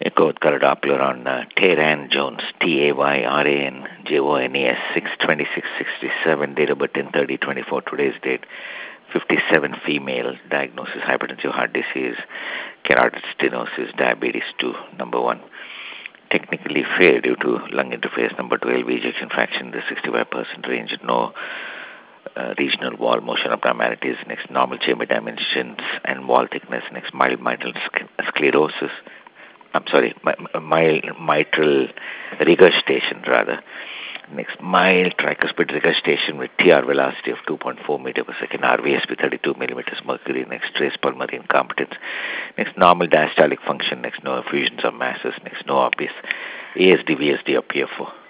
Echo with color Doppler on Tayran Jones, Tayran Jones, 6/26/67, date of birth 10/30/24, today's date, 57, female, diagnosis hypertensive heart disease, carotid stenosis, diabetes 2, number 1. Technically failed due to lung interface, number 2, LV ejection fraction in the 65% range, no regional wall motion abnormalities, next normal chamber dimensions and wall thickness, next mild mitral sclerosis, mild mitral regurgitation rather. Next, mild tricuspid regurgitation with TR velocity of 2.4 meter per second, RVSP 32 millimeters mercury. Next, trace pulmonary incompetence. Next, normal diastolic function. Next, no effusions or masses. Next, no obvious ASD, VSD or PFO.